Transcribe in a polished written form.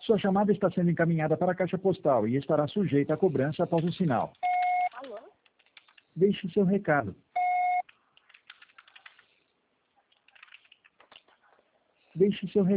Sua chamada está sendo encaminhada para a caixa postal e estará sujeita à cobrança após o sinal. Alô? Deixe seu recado. Deixe seu recado.